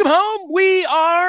Welcome home. We are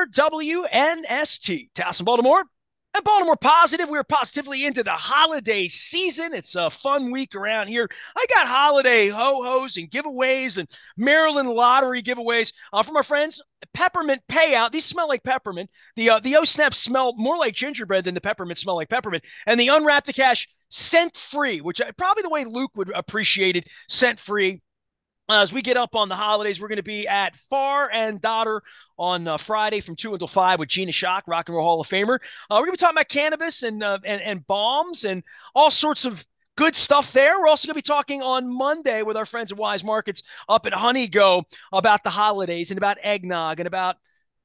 WNST, Towson, Baltimore, and Baltimore Positive. We're positively into the holiday season. It's a fun week around here. I got holiday ho-hos and giveaways and Maryland lottery giveaways from our friends Peppermint Payout. These smell like peppermint. The O-Snaps smell more like gingerbread than the peppermint smell like peppermint. And the Unwrap the Cash scent free, which probably the way Luke would appreciate it, scent free. As we get up on the holidays, we're going to be at Far and Dotter on Friday from 2 until 5 with Gina Shock, Rock and Roll Hall of Famer. We're going to be talking about cannabis and bombs and all sorts of good stuff there. We're also going to be talking on Monday with our friends at Wise Markets up at Honey Go about the holidays and about eggnog and about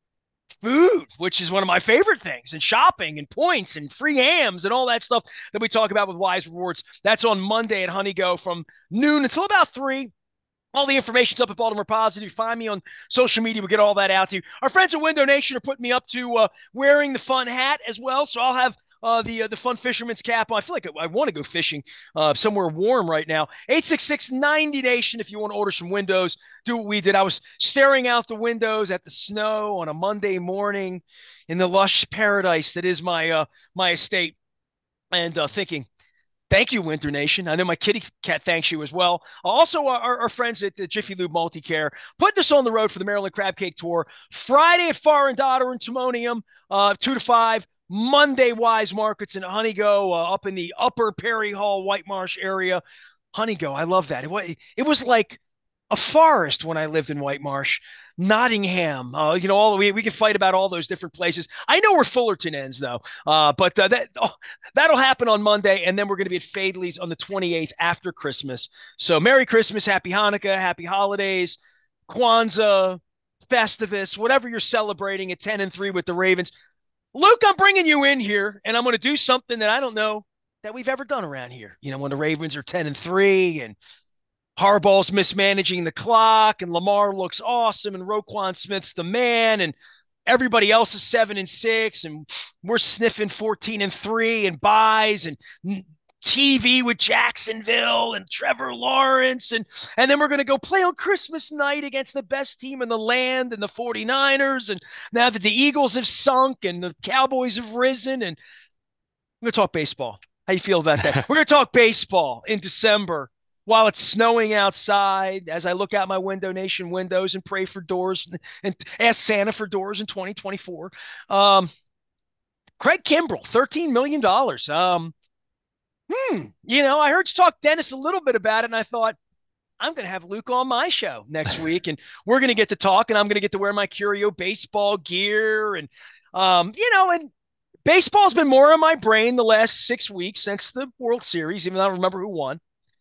food, which is one of my favorite things, and shopping and points and free hams and all that stuff that we talk about with Wise Rewards. That's on Monday at Honey Go from noon until about 3. All the information's up at Baltimore Positive. Find me on social media. We'll get all that out to you. Our friends at Window Nation are putting me up to wearing the fun hat as well. So I'll have the fun fisherman's cap on. I feel like I want to go fishing somewhere warm right now. 866-90 Nation if you want to order some windows. Do what we did. I was staring out the windows at the snow on a Monday morning in the lush paradise that is my estate and thinking, thank you, Winter Nation. I know my kitty cat thanks you as well. Also, our friends at the Jiffy Lube Multicare putting us on the road for the Maryland Crab Cake Tour. Friday at Far and Dotter and Timonium, 2 to 5. Monday, Wise Markets and Honey Go up in the upper Perry Hall, White Marsh area. Honey Go, I love that. It was like a forest when I lived in White Marsh. Nottingham, all we can fight about all those different places. I know where Fullerton ends though, but that'll happen on Monday, and then we're going to be at Fadley's on the 28th after Christmas. So Merry Christmas, Happy Hanukkah, Happy Holidays, Kwanzaa, Festivus, whatever you're celebrating at 10 and 3 with the Ravens. Luke, I'm bringing you in here, and I'm going to do something that I don't know that we've ever done around here. When the Ravens are 10 and 3 and Harbaugh's mismanaging the clock, and Lamar looks awesome, and Roquan Smith's the man, and everybody else is 7 and 6, and we're sniffing 14 and 3 and buys and TV with Jacksonville and Trevor Lawrence, and then we're going to go play on Christmas night against the best team in the land and the 49ers, and now that the Eagles have sunk and the Cowboys have risen, and we're going to talk baseball. How you feel about that? We're going to talk baseball in December while it's snowing outside, as I look out my Window Nation windows and pray for doors and ask Santa for doors in 2024. Craig Kimbrell, $13 million. I heard you talk Dennis a little bit about it, and I thought, I'm going to have Luke on my show next week, and we're going to get to talk, and I'm going to get to wear my Curio baseball gear. And, and baseball's been more on my brain the last 6 weeks since the World Series, even though I don't remember who won.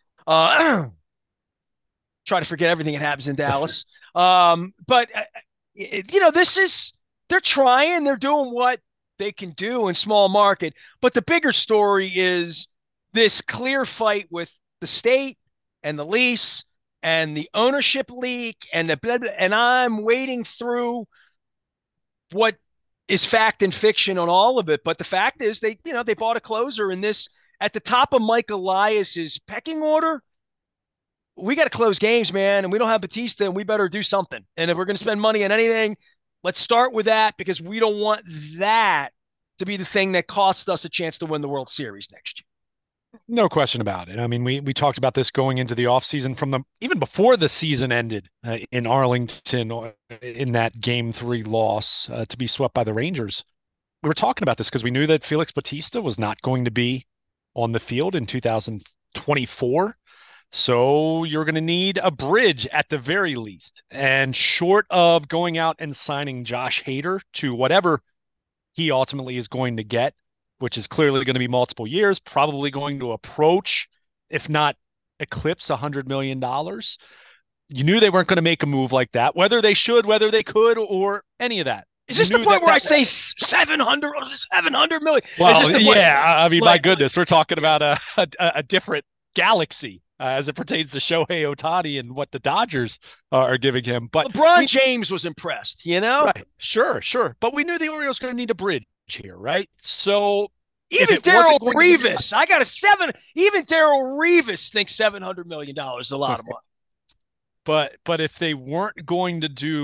Try to forget everything that happens in Dallas. But they're trying, they're doing what they can do in small market. But the bigger story is this clear fight with the state and the lease and the ownership leak and I'm wading through what is fact and fiction on all of it. But the fact is they bought a closer in this at the top of Mike Elias's pecking order. We got to close games, man, and we don't have Batista, and we better do something. And if we're going to spend money on anything, let's start with that, because we don't want that to be the thing that costs us a chance to win the World Series next year. No question about it. I mean, we talked about this going into the offseason even before the season ended in Arlington in that Game 3 loss to be swept by the Rangers. We were talking about this because we knew that Felix Bautista was not going to be on the field in 2024. So you're going to need a bridge at the very least. And short of going out and signing Josh Hader to whatever he ultimately is going to get, which is clearly going to be multiple years, probably going to approach, if not eclipse, $100 million. You knew they weren't going to make a move like that, whether they should, whether they could, or any of that. Is this the point where I say 700 million? Well, yeah, I mean, my goodness, we're talking about a different galaxy as it pertains to Shohei Ohtani and what the Dodgers are giving him. But LeBron James was impressed, Right. Sure. But we knew the Orioles were going to need a bridge here, right? So even Darrell Revis, I got even Darrell Revis thinks $700 million is a lot of money. But if they weren't going to do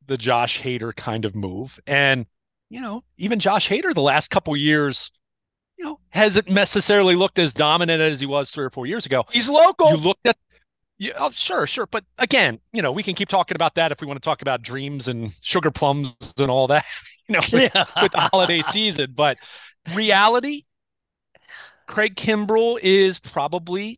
the Josh Hader kind of move. And, even Josh Hader the last couple years, hasn't necessarily looked as dominant as he was 3 or 4 years ago. He's You local. looked at, yeah, oh, sure, sure. But again, we can keep talking about that if we want to talk about dreams and sugar plums and all that, with the holiday season. But reality, Craig Kimbrell is probably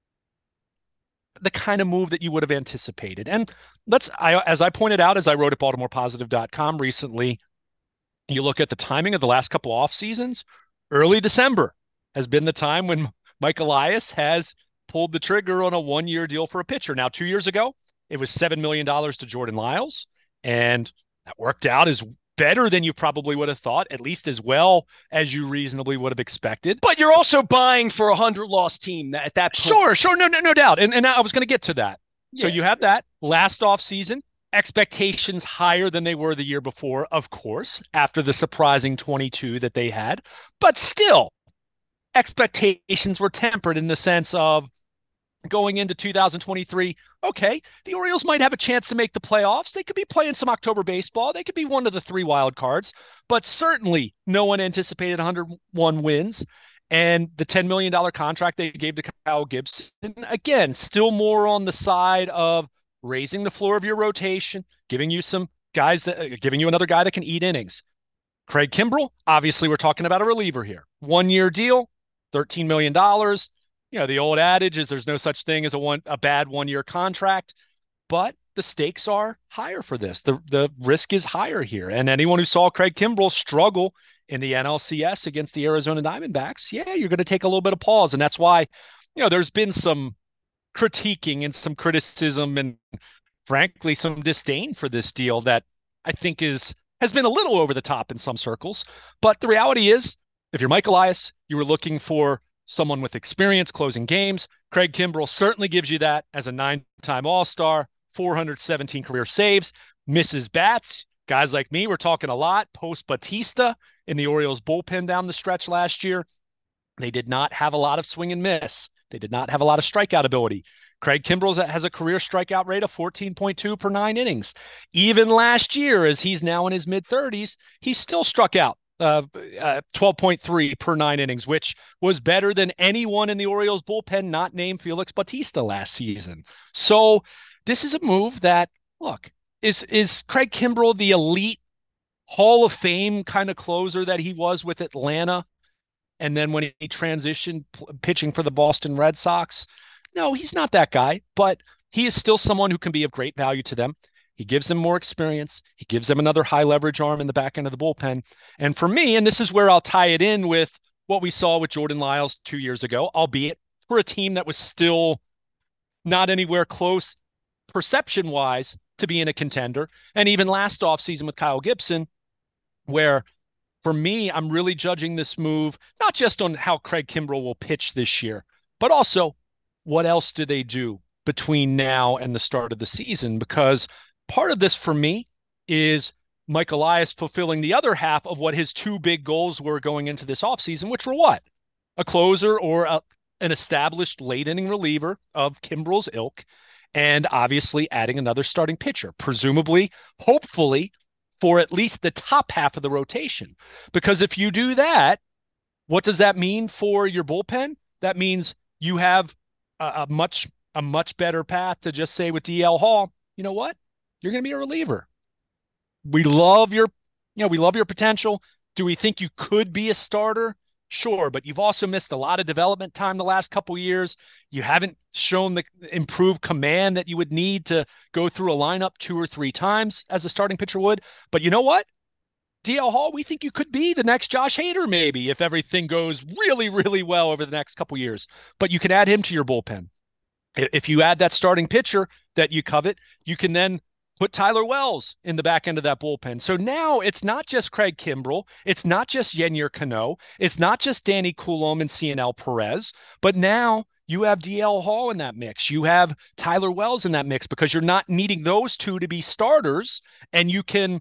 the kind of move that you would have anticipated. And as I pointed out, as I wrote at BaltimorePositive.com recently, you look at the timing of the last couple off seasons, early December has been the time when Mike Elias has pulled the trigger on a 1-year deal for a pitcher. Now, 2 years ago, it was $7 million to Jordan Lyles, and that worked out as better than you probably would have thought, at least as well as you reasonably would have expected. But you're also buying for a 100-loss team at that point. Sure. No doubt. And I was going to get to that. So you have that last off season, expectations higher than they were the year before, of course, after the surprising 22 that they had. But still, expectations were tempered in the sense of going into 2023, okay, the Orioles might have a chance to make the playoffs. They could be playing some October baseball. They could be one of the 3 wild cards, but certainly no one anticipated 101 wins. And the $10 million contract they gave to Kyle Gibson, again, still more on the side of raising the floor of your rotation, giving you another guy that can eat innings. Craig Kimbrell, obviously we're talking about a reliever here. 1-year deal, $13 million. The old adage is there's no such thing as a bad 1-year contract, but the stakes are higher for this. The risk is higher here. And anyone who saw Craig Kimbrell struggle in the NLCS against the Arizona Diamondbacks, you're going to take a little bit of pause. And that's why, there's been some critiquing and some criticism and frankly some disdain for this deal that I think has been a little over the top in some circles. But the reality is, if you're Mike Elias, you were looking for someone with experience closing games. Craig Kimbrell certainly gives you that as a 9-time All-Star, 417 career saves, misses bats. Guys like me, we're talking a lot post Batista in the Orioles bullpen down the stretch last year. They did not have a lot of swing and miss. They did not have a lot of strikeout ability. Craig Kimbrell has a career strikeout rate of 14.2 per 9 innings. Even last year, as he's now in his mid-30s, he still struck out 12.3 per 9 innings, which was better than anyone in the Orioles bullpen not named Felix Bautista last season. So this is a move that, look, is Craig Kimbrell the elite Hall of Fame kind of closer that he was with Atlanta? And then when he transitioned pitching for the Boston Red Sox, no, he's not that guy, but he is still someone who can be of great value to them. He gives them more experience. He gives them another high leverage arm in the back end of the bullpen. And for me, and this is where I'll tie it in with what we saw with Jordan Lyles 2 years ago, albeit for a team that was still not anywhere close perception-wise to being a contender. And even last offseason with Kyle Gibson, where for me, I'm really judging this move, not just on how Craig Kimbrell will pitch this year, but also what else do they do between now and the start of the season? Because part of this for me is Mike Elias fulfilling the other half of what his 2 big goals were going into this offseason, which were what? A closer or an established late inning reliever of Kimbrell's ilk, and obviously adding another starting pitcher, presumably, hopefully, for at least the top half of the rotation. Because if you do that, what does that mean for your bullpen? That means you have a much better path to just say with DL Hall, you know what? You're going to be a reliever. We love your potential. Do we think you could be a starter? Sure, but you've also missed a lot of development time the last couple of years. You haven't shown the improved command that you would need to go through a lineup 2 or 3 times as a starting pitcher would. But you know what? DL Hall, we think you could be the next Josh Hader maybe if everything goes really, really well over the next couple of years. But you can add him to your bullpen. If you add that starting pitcher that you covet, you can then put Tyler Wells in the back end of that bullpen. So now it's not just Craig Kimbrell. It's not just Yennier Cano. It's not just Danny Coulombe and CNL Perez. But now you have DL Hall in that mix. You have Tyler Wells in that mix because you're not needing those 2 to be starters. And you can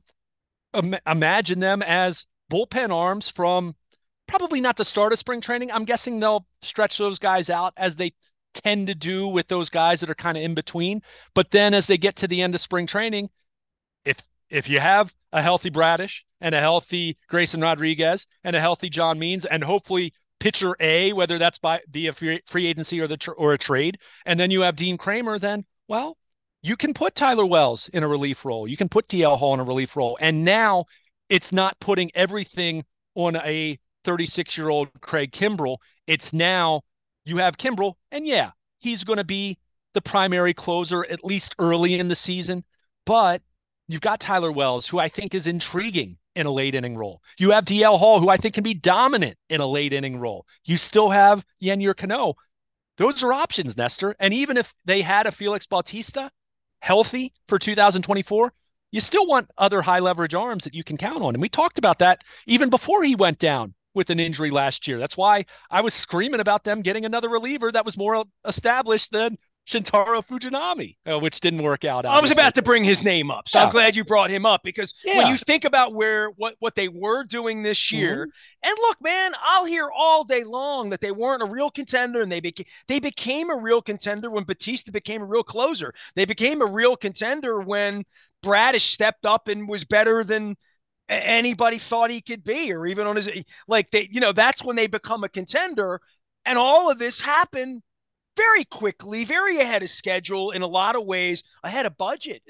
imagine them as bullpen arms from probably not the start of spring training. I'm guessing they'll stretch those guys out as they tend to do with those guys that are kind of in between. But then as they get to the end of spring training, if you have a healthy Bradish and a healthy Grayson Rodriguez and a healthy John Means, and hopefully pitcher A, whether that's via free agency or a trade, and then you have Dean Kramer, then well, you can put Tyler Wells in a relief role. You can put DL Hall in a relief role, and now it's not putting everything on a 36-year-old Craig Kimbrel. It's now you have Kimbrel, and yeah, he's going to be the primary closer at least early in the season, but you've got Tyler Wells, who I think is intriguing in a late inning role. You have DL Hall, who I think can be dominant in a late inning role. You still have Yennier Cano. Those are options, Nestor. And even if they had a Felix Bautista healthy for 2024, you still want other high leverage arms that you can count on. And we talked about that even before he went down with an injury last year. That's why I was screaming about them getting another reliever that was more established than Shintaro Fujinami, which didn't work out. Obviously. I was about to bring his name up, so yeah. I'm glad you brought him up, because when you think about what they were doing this year, and look, man, I'll hear all day long that they weren't a real contender, and they became a real contender when Bautista became a real closer. They became a real contender when Bradish stepped up and was better than anybody thought he could be, or even on his that's when they become a contender. And all of this happened very quickly, very ahead of schedule, in a lot of ways, ahead of budget.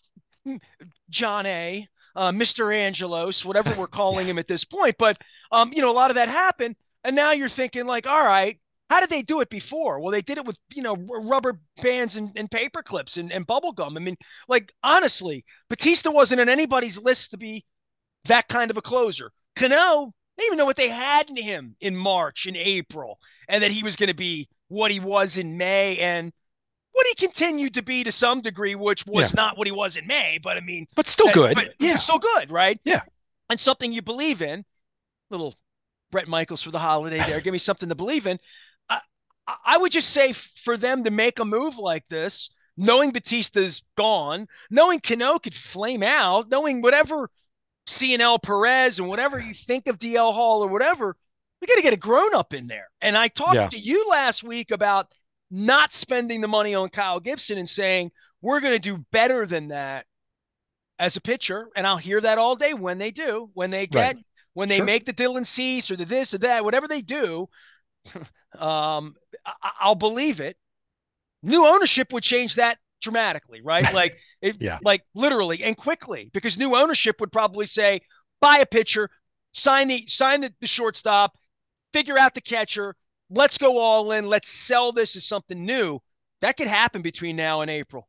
John A., Mr. Angelos, whatever we're calling him at this point. But, a lot of that happened. And now you're thinking, like, all right, how did they do it before? Well, they did it with, rubber bands and paper clips and bubble gum. I mean, like, honestly, Bautista wasn't on anybody's list to be that kind of a closer. Cano, they didn't even know what they had in him in March and April, and that he was going to be what he was in May, and what he continued to be to some degree, which was not what he was in May, but I mean, but still good. Still good, right? Yeah. And something you believe in. Little Brett Michaels for the holiday there. Give me something to believe in. I would just say, for them to make a move like this, knowing Bautista's gone, knowing Cano could flame out, knowing whatever CNL Perez and whatever you think of DL Hall or whatever, we got to get a grown-up in there. And I talked to you last week about not spending the money on Kyle Gibson and saying, we're going to do better than that as a pitcher. And I'll hear that all day when they do, when they make the Dylan Cease or the this or that, whatever they do, I'll believe it. New ownership would change that dramatically, right? Like, like literally and quickly, because new ownership would probably say, buy a pitcher, sign the shortstop, figure out the catcher, let's go all in, let's sell this as something new. That could happen between now and April.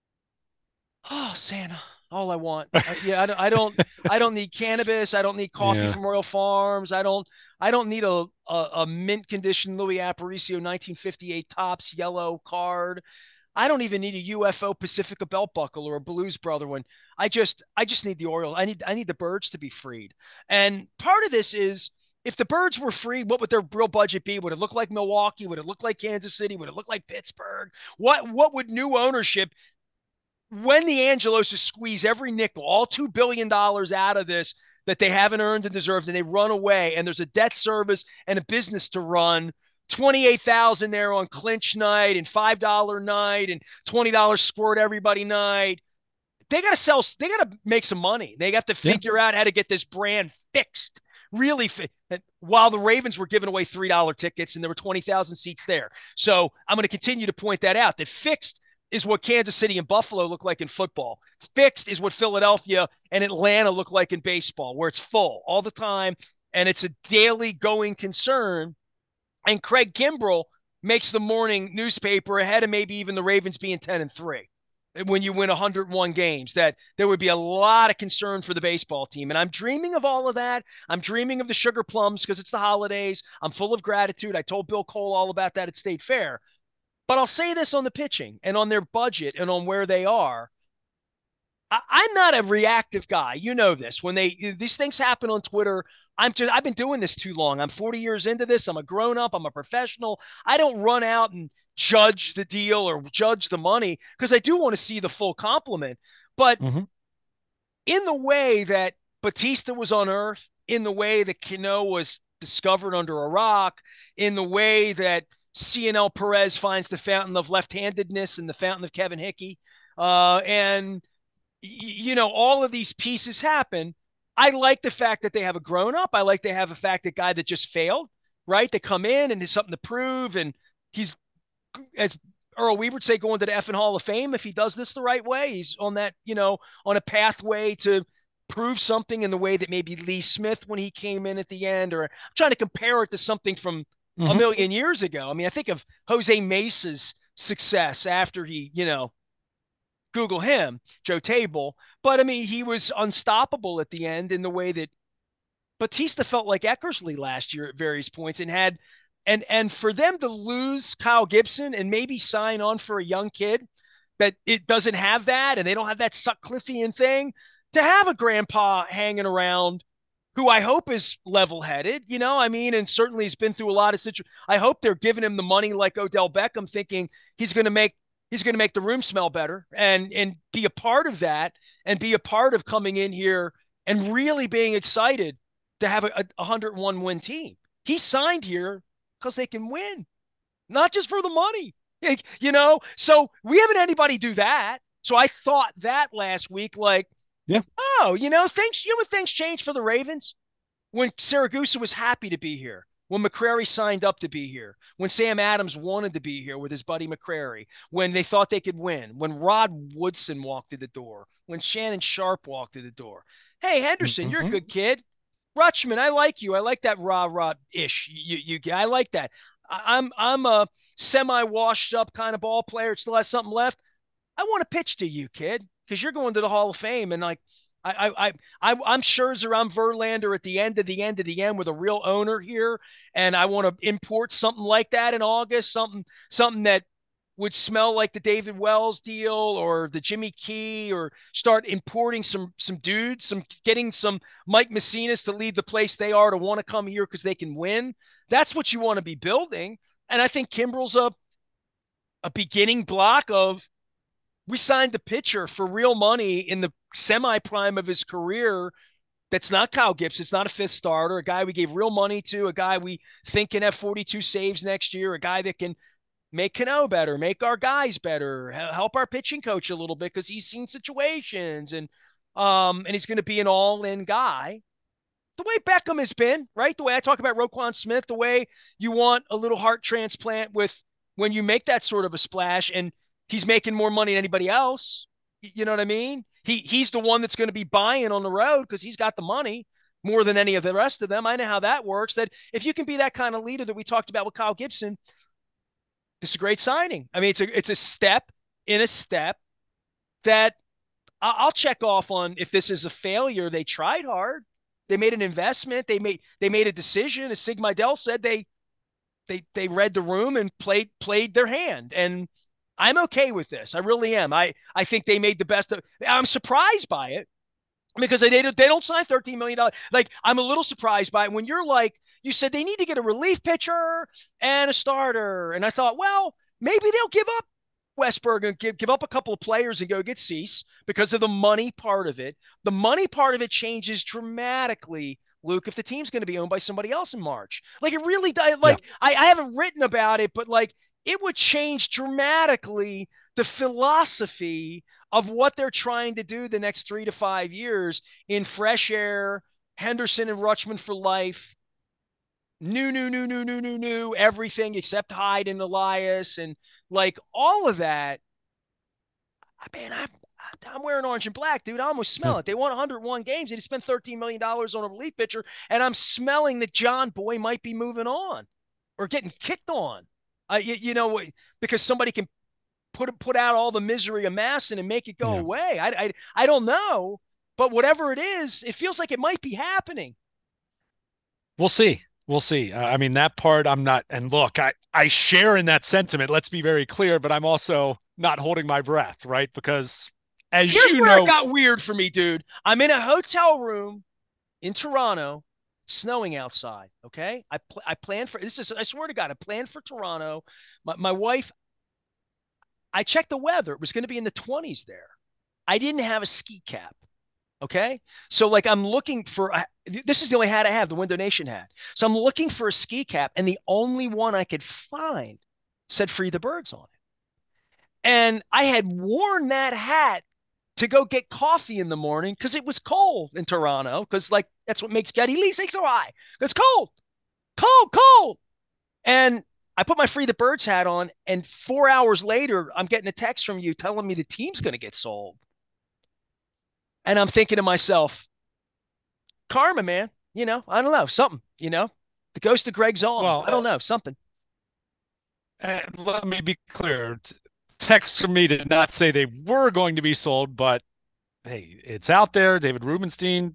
Oh, Santa, all I want. I don't need cannabis. I don't need coffee from Royal Farms. I don't need a mint condition Louis Aparicio 1958 Topps yellow card. I don't even need a UFO Pacifica belt buckle or a Blues Brother one. I just need the Orioles. I need the Birds to be freed. And part of this is, if the Birds were free, what would their real budget be? Would it look like Milwaukee? Would it look like Kansas City? Would it look like Pittsburgh? What would new ownership, when the Angeloses squeeze every nickel, all $2 billion out of this that they haven't earned and deserved, and they run away, and there's a debt service and a business to run, 28,000 there on clinch night and $5 night and $20 squirt everybody night. They got to make some money. They got to figure out how to get this brand fixed. Really, while the Ravens were giving away $3 tickets and there were 20,000 seats there. So I'm going to continue to point that out, that fixed is what Kansas City and Buffalo look like in football. Fixed is what Philadelphia and Atlanta look like in baseball, where it's full all the time and it's a daily going concern. And Craig Kimbrel makes the morning newspaper ahead of maybe even the Ravens being 10-3. When you win 101 games, that there would be a lot of concern for the baseball team. And I'm dreaming of all of that. I'm dreaming of the sugar plums because it's the holidays. I'm full of gratitude. I told Bill Cole all about that at State Fair. But I'll say this on the pitching and on their budget and on where they are. I'm not a reactive guy. You know this. When these things happen on Twitter, I've been doing this too long. I'm 40 years into this. I'm a grown-up. I'm a professional. I don't run out and judge the deal or judge the money, because I do want to see the full complement. But in the way that Bautista was unearthed, in the way that Cano was discovered under a rock, in the way that CNL Perez finds the fountain of left-handedness and the fountain of Kevin Hickey, and all of these pieces happen. I like the fact that they have a grown up. I like they have a fact that guy that just failed, right? They come in and there's something to prove, and he's, as Earl Weaver would say, going to the effing Hall of Fame if he does this the right way. He's on that, on a pathway to prove something in the way that maybe Lee Smith when he came in at the end, or I'm trying to compare it to something from a Hmm. million years ago. I mean, I think of Jose Mesa's success after he, Google him, Joe Table. But I mean, he was unstoppable at the end in the way that Batista felt like Eckersley last year at various points and had and for them to lose Kyle Gibson and maybe sign on for a young kid that it doesn't have that and they don't have that Sutcliffean thing, to have a grandpa hanging around who I hope is level-headed, I mean, and certainly has been through a lot of situations. I hope they're giving him the money like Odell Beckham, thinking he's going to make the room smell better and be a part of that and be a part of coming in here and really being excited to have a 101 win team. He signed here because they can win, not just for the money. So we haven't had anybody do that. So I thought that last week, like, Yeah. oh, things, when things change for the Ravens, when Saragusa was happy to be here, when McCrary signed up to be here, when Sam Adams wanted to be here with his buddy McCrary, when they thought they could win, when Rod Woodson walked through the door, when Shannon Sharp walked through the door. Hey, Henderson, you're a Hmm. good kid. Rutschman, I like you. I like that rah ish. I like that. I'm a semi washed up kind of ball player. Still has something left. I want to pitch to you, kid, because you're going to the Hall of Fame, and like I'm Scherzer, I'm Verlander at the end of the end of the end with a real owner here, and I want to import something like that in August, something that would smell like the David Wells deal or the Jimmy Key, or start importing some dudes, getting some Mike Macinas to leave the place they are to want to come here because they can win. That's what you want to be building, and I think Kimbrel's a beginning block of, we signed the pitcher for real money in the semi prime of his career. That's not Kyle Gibson. It's not a fifth starter, a guy we gave real money to, a guy we think can have 42 saves next year, a guy that can make Cano better, make our guys better, help our pitching coach a little bit because he's seen situations, and he's going to be an all-in guy. The way Beckham has been, right? The way I talk about Roquan Smith, the way you want a little heart transplant with when you make that sort of a splash, and he's making more money than anybody else. You know what I mean? He's the one that's going to be buying on the road because he's got the money more than any of the rest of them. I know how that works. That if you can be that kind of leader that we talked about with Kyle Gibson, this is a great signing. I mean, it's a step in a step that I'll check off on. If this is a failure, they tried hard. They made an investment. They made a decision. As Sig Mejdal said, they read the room and played their hand. And I'm okay with this. I really am. I think they made the best of. I'm surprised by it because they don't sign $13 million. Like, I'm a little surprised by it when you're like, you said they need to get a relief pitcher and a starter, and I thought, well, maybe they'll give up Westberg and give up a couple of players and go get Cease because of the money part of it. The money part of it changes dramatically, Luke, if the team's going to be owned by somebody else in March. Like, it really does. Yeah. Like, I haven't written about it, but like, it would change dramatically the philosophy of what they're trying to do the next 3 to 5 years in fresh air, Henderson and Rutschman for life, new, everything except Hyde and Elias, and like all of that. Man, I'm wearing orange and black, dude. I almost Hmm. smell it. They won 101 games. They just spent $13 million on a relief pitcher, and I'm smelling that John Boy might be moving on or getting kicked on. Because somebody can put out all the misery of Masson and make it go Yeah. away. I don't know, but whatever it is, it feels like it might be happening. We'll see. We'll see. I mean, that part I'm not, and look, I share in that sentiment. Let's be very clear, but I'm also not holding my breath, right? Because as Here's you where it know, got weird for me, dude. I'm in a hotel room in Toronto, snowing outside. Okay, I planned for this. Is I swear to God, I planned for Toronto. My wife, I checked the weather. It was going to be in the 20s there. I didn't have a ski cap. Okay. So like I'm looking for this is the only hat I have, the Window Nation hat. So I'm looking for a ski cap, and the only one I could find said Free the Birds on it. And I had worn that hat to go get coffee in the morning because it was cold in Toronto. Because like that's what makes Geddy Lee so high. It's cold, cold, cold. And I put my Free the Birds hat on, and 4 hours later, I'm getting a text from you telling me the team's going to get sold. And I'm thinking to myself, karma, man. I don't know, something. The ghost of Greg Zaun. Well, I don't know, something. let me be clear. Text from me did not say they were going to be sold, but hey, it's out there. David Rubenstein.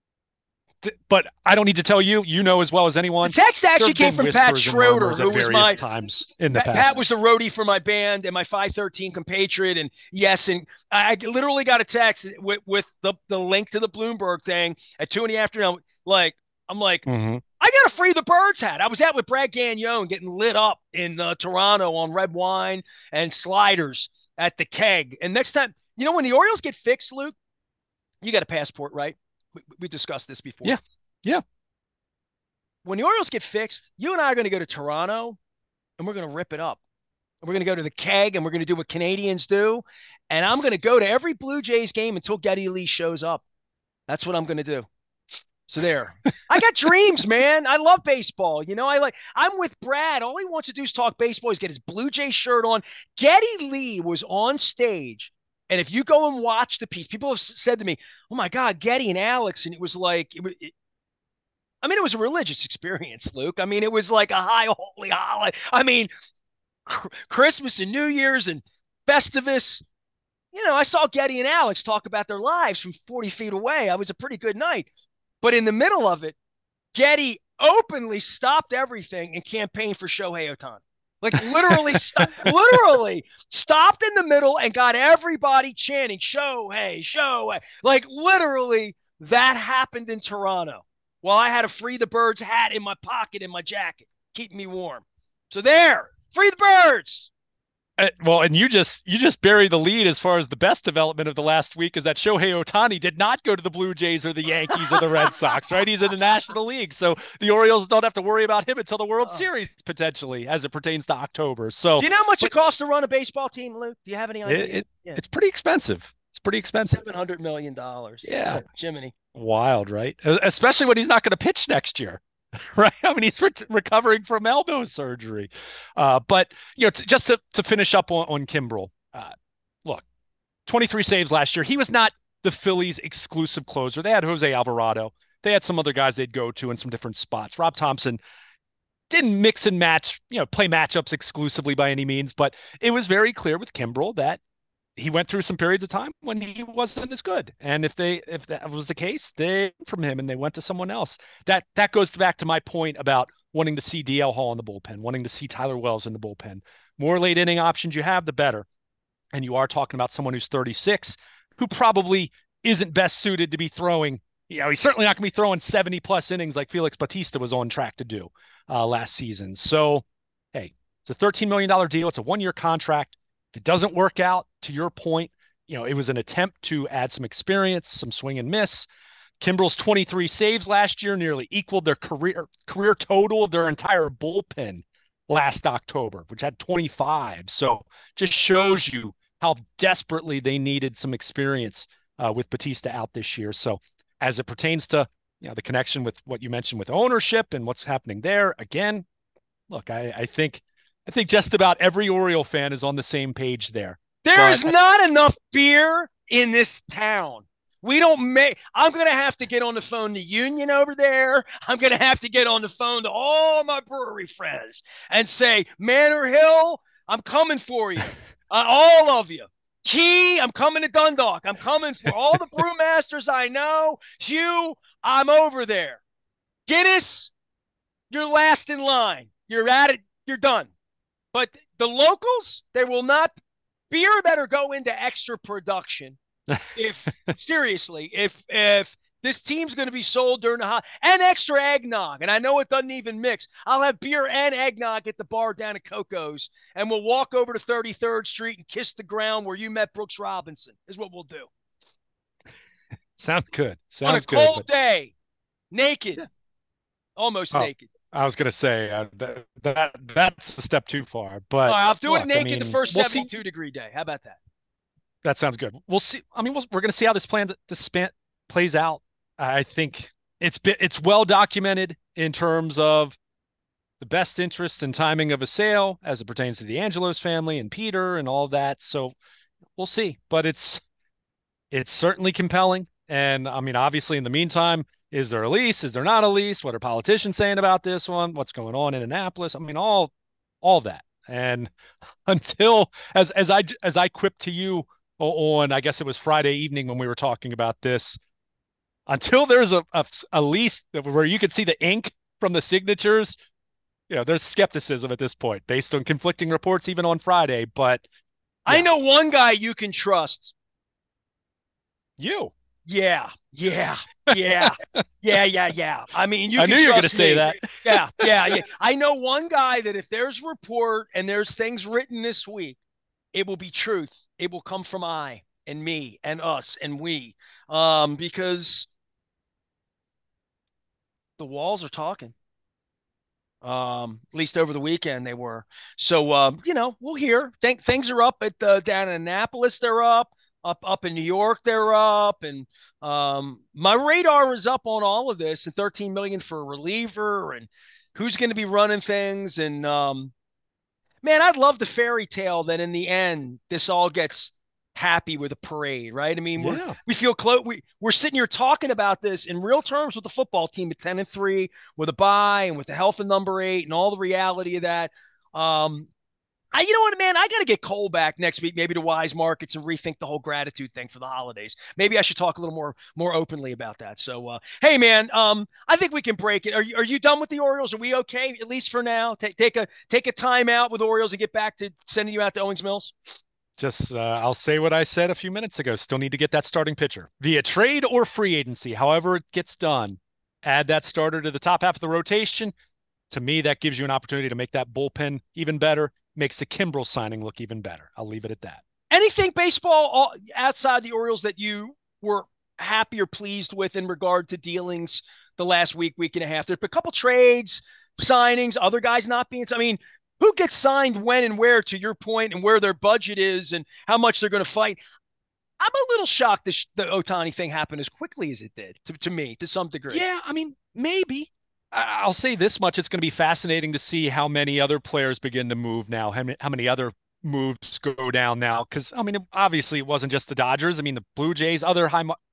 But I don't need to tell you. You know as well as The anyone. text There actually have came been from Pat whispers and Schroeder, murmurs who at was various my times in the Pat was past. the roadie for my band and my 513 compatriot. And yes, and I literally got a text with the link to the Bloomberg thing at 2 in the afternoon. I'm like, Mm-hmm. I got to Free the Birds hat. I was out with Brad Gagnon getting lit up in Toronto on red wine and sliders at the keg. And next time, when the Orioles get fixed, Luke, you got a passport, right? We discussed this before. Yeah. Yeah. When the Orioles get fixed, you and I are going to go to Toronto and we're going to rip it up. We're going to go to the keg and we're going to do what Canadians do. And I'm going to go to every Blue Jays game until Geddy Lee shows up. That's what I'm going to do. So there. I got dreams, man. I love baseball. I'm with Brad. All he wants to do is talk baseball. He's get his Blue Jay shirt on. Geddy Lee was on stage. And if you go and watch the piece, people have said to me, oh my God, Geddy and Alex. And it was like, it was a religious experience, Luke. It was like a high holy holiday. Christmas and New Year's and Festivus. I saw Geddy and Alex talk about their lives from 40 feet away. I was a pretty good night. But in the middle of it, Geddy openly stopped everything and campaigned for Shohei Ohtani. Like literally stopped in the middle and got everybody chanting Shohei, Shohei. Like literally that happened in Toronto. While I had a Free the Birds hat in my pocket in my jacket, keeping me warm. So there, Free the Birds. Well, and you just buried the lead as far as the best development of the last week is that Shohei Ohtani did not go to the Blue Jays or the Yankees or the Red Sox, right? He's in the National League. So the Orioles don't have to worry about him until the World Series potentially as it pertains to October. So do you know how much it costs to run a baseball team, Luke? Do you have any idea? It's pretty expensive. It's pretty expensive. $700 million. Yeah. Jiminy. Wild, right? Especially when he's not going to pitch next year. Right. He's recovering from elbow surgery. But, just to finish up on Kimbrel, look, 23 saves last year. He was not the Phillies' exclusive closer. They had Jose Alvarado. They had some other guys they'd go to in some different spots. Rob Thompson didn't mix and match, play matchups exclusively by any means, but it was very clear with Kimbrel that he went through some periods of time when he wasn't as good. And if that was the case, they from him and they went to someone else. That goes back to my point about wanting to see DL Hall in the bullpen, wanting to see Tyler Wells in the bullpen. More late inning options you have, the better. And you are talking about someone who's 36, who probably isn't best suited to be throwing. He's certainly not going to be throwing 70 plus innings like Felix Bautista was on track to do last season. So, hey, it's a $13 million deal. It's a 1-year contract. If it doesn't work out, to your point, it was an attempt to add some experience, some swing and miss. Kimbrel's 23 saves last year nearly equaled their career total of their entire bullpen last October, which had 25. So just shows you how desperately they needed some experience with Bautista out this year. So as it pertains to the connection with what you mentioned with ownership and what's happening there, again, look, I think just about every Oriole fan is on the same page there. There is not enough beer in this town. I'm going to have to get on the phone to Union over there. I'm going to have to get on the phone to all my brewery friends and say, Manor Hill, I'm coming for you. All of you. Key, I'm coming to Dundalk. I'm coming for all the brewmasters I know. Hugh, I'm over there. Guinness, you're last in line. You're at it. You're done. But the locals, they will not. Beer better go into extra production. If this team's going to be sold during the and extra eggnog, and I know it doesn't even mix. I'll have beer and eggnog at the bar down at Coco's, and we'll walk over to 33rd Street and kiss the ground where you met Brooks Robinson. Is what we'll do. Sounds good. On a cold day, naked, almost naked. I was going to say that's a step too far, but I'll do it naked the first 72-degree day. How about that? That sounds good. We'll see. I mean, we're going to see how this span plays out. I think it's well documented in terms of the best interest and timing of a sale as it pertains to the Angelos family and Peter and all that. So we'll see. But it's certainly compelling. And I mean, obviously, in the meantime, is there a lease? Is there not a lease? What are politicians saying about this one? What's going on in Annapolis? I mean, all that. And until as I quipped to you on, I guess it was Friday evening when we were talking about this, until there's a lease where you could see the ink from the signatures, there's skepticism at this point based on conflicting reports, even on Friday. But I yeah, know one guy you can trust. you. Yeah, yeah, yeah, yeah. I mean, you I can knew you were going to trust say me. that. Yeah. I know one guy that if there's report and there's things written this week, it will be truth. It will come from I and me and us and we, because the walls are talking. At least over the weekend they were. So we'll hear. Things are up at down in Annapolis. They're up. Up in New York, they're up, and my radar is up on all of this. And 13 million for a reliever, and who's going to be running things. And man, I'd love the fairy tale that in the end this all gets happy with a parade, right? I mean, Yeah. we feel close. We're sitting here talking about this in real terms with the football team at 10-3 with a bye and with the health of number 8 and all the reality of that. You know what, man? I got to get Cole back next week, maybe to Wise Markets and rethink the whole gratitude thing for the holidays. Maybe I should talk a little more openly about that. So, hey, man, I think we can break it. Are you done with the Orioles? Are we okay at least for now? Take a time out with Orioles and get back to sending you out to Owings Mills. Just I'll say what I said a few minutes ago. Still need to get that starting pitcher via trade or free agency, however it gets done. Add that starter to the top half of the rotation. To me, that gives you an opportunity to make that bullpen even better. Makes the Kimbrel signing look even better. I'll leave it at that. Anything baseball outside the Orioles that you were happy or pleased with in regard to dealings the last week and a half? There's been a couple trades, signings, other guys not being. I mean, who gets signed when and where, to your point, and where their budget is and how much they're going to fight. I'm a little shocked the Ohtani thing happened as quickly as it did to me, to some degree. Yeah, I mean, maybe. I'll say this much. It's going to be fascinating to see how many other players begin to move now, how many other moves go down now. Because, I mean, obviously it wasn't just the Dodgers. I mean, the Blue Jays, other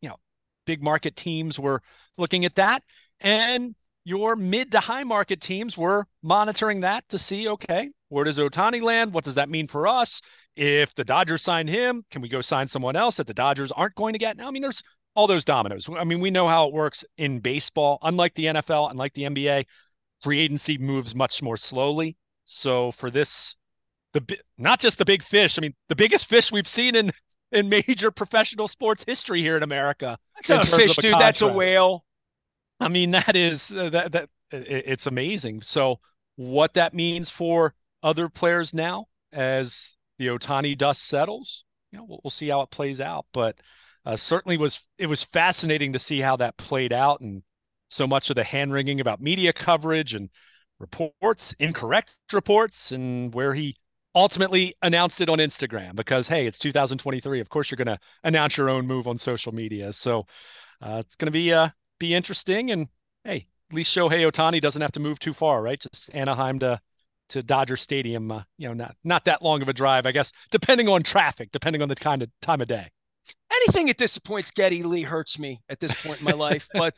big market teams were looking at that. And your mid to high market teams were monitoring that to see, okay, where does Ohtani land? What does that mean for us? If the Dodgers sign him, can we go sign someone else that the Dodgers aren't going to get? Now, I mean, there's all those dominoes. I mean, we know how it works in baseball. Unlike the NFL, unlike the NBA, free agency moves much more slowly. So for this, not just the big fish. I mean, the biggest fish we've seen in major professional sports history here in America. That's not a fish, dude. That's a whale. I mean, that is that it's amazing. So what that means for other players now as the Ohtani dust settles, we'll see how it plays out. But certainly it was fascinating to see how that played out, and so much of the hand wringing about media coverage and reports, incorrect reports, and where he ultimately announced it on Instagram because, hey, it's 2023. Of course, you're going to announce your own move on social media. So it's going to be interesting. And hey, at least Shohei Ohtani doesn't have to move too far, right? Just Anaheim to Dodger Stadium. Not that long of a drive, I guess, depending on traffic, depending on the kind of time of day. Anything that disappoints Geddy Lee hurts me at this point in my life. But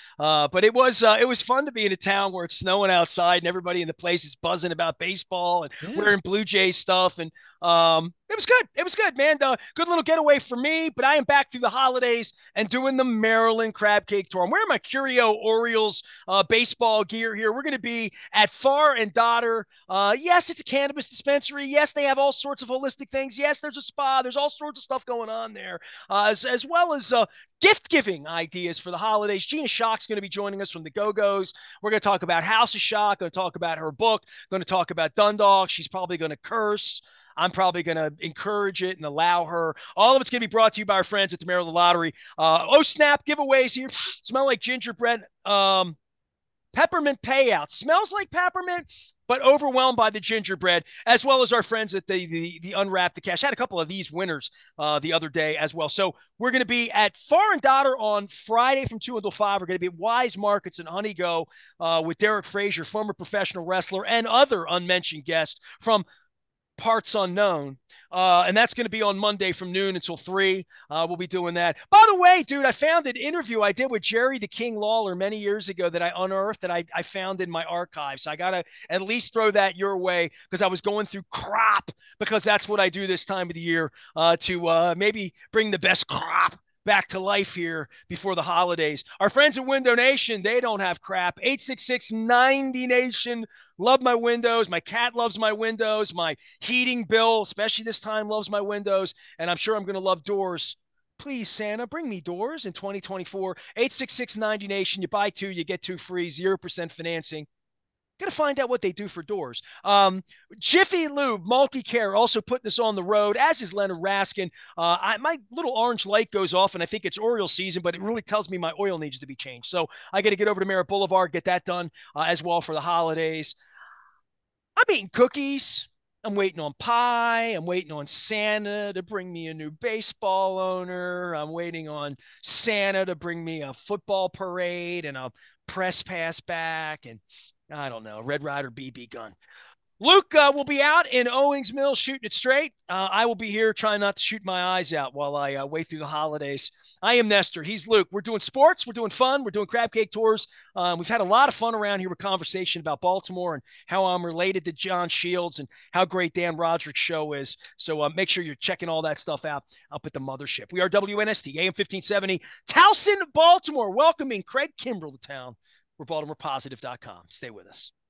it was fun to be in a town where it's snowing outside and everybody in the place is buzzing about baseball and wearing Blue Jays stuff. And it was good. It was good, man. Good little getaway for me. But I am back through the holidays and doing the Maryland Crab Cake Tour. I'm wearing my Curio Orioles baseball gear here. We're going to be at Far and Dotter. Yes, it's a cannabis dispensary. Yes, they have all sorts of holistic things. Yes, there's a spa. There's all sorts of stuff going on there, as well as gift giving ideas for the holidays. Gina Shock's going to be joining us from the Go-Go's. We're going to talk about House of Shock. Going to talk about her book. Going to talk about Dundalk. She's probably going to curse. I'm probably going to encourage it and allow her. All of it's going to be brought to you by our friends at the Maryland Lottery. Snap giveaways here. Smell like gingerbread. Peppermint payout. Smells like peppermint, but overwhelmed by the gingerbread, as well as our friends at the Unwrap the Cash. I had a couple of these winners the other day as well. So we're going to be at Far and Daughter on Friday from 2 until 5. We're going to be at Wise Markets in Honey Go with Derek Frazier, former professional wrestler, and other unmentioned guests from parts unknown. And that's going to be on Monday from noon until 3. We'll be doing that. By the way, dude, I found an interview I did with Jerry the King Lawler many years ago that I unearthed that I found in my archives. So I got to at least throw that your way because I was going through crap because that's what I do this time of the year to maybe bring the best crap back to life here before the holidays. Our friends at Window Nation, they don't have crap. 866-90 Nation. Love my windows. My cat loves my windows. My heating bill, especially this time, loves my windows. And I'm sure I'm going to love doors. Please, Santa, bring me doors in 2024. 866-90 Nation. You buy 2, you get 2 free, 0% financing. Got to find out what they do for doors. Jiffy Lube Multi-Care also putting this on the road, as is Leonard Raskin. My little orange light goes off, and I think it's Oriole season, but it really tells me my oil needs to be changed. So I got to get over to Merritt Boulevard, get that done as well for the holidays. I'm eating cookies. I'm waiting on pie. I'm waiting on Santa to bring me a new baseball owner. I'm waiting on Santa to bring me a football parade and a press pass back. And I don't know, Red Ryder BB gun. Luke will be out in Owings Mills shooting it straight. I will be here trying not to shoot my eyes out while I wait through the holidays. I am Nestor. He's Luke. We're doing sports. We're doing fun. We're doing crab cake tours. We've had a lot of fun around here with conversation about Baltimore and how I'm related to John Shields and how great Dan Roderick's show is. So make sure you're checking all that stuff out up at the mothership. We are WNST, AM 1570, Towson, Baltimore, welcoming Craig Kimbrell to town. We're BaltimorePositive.com. Stay with us.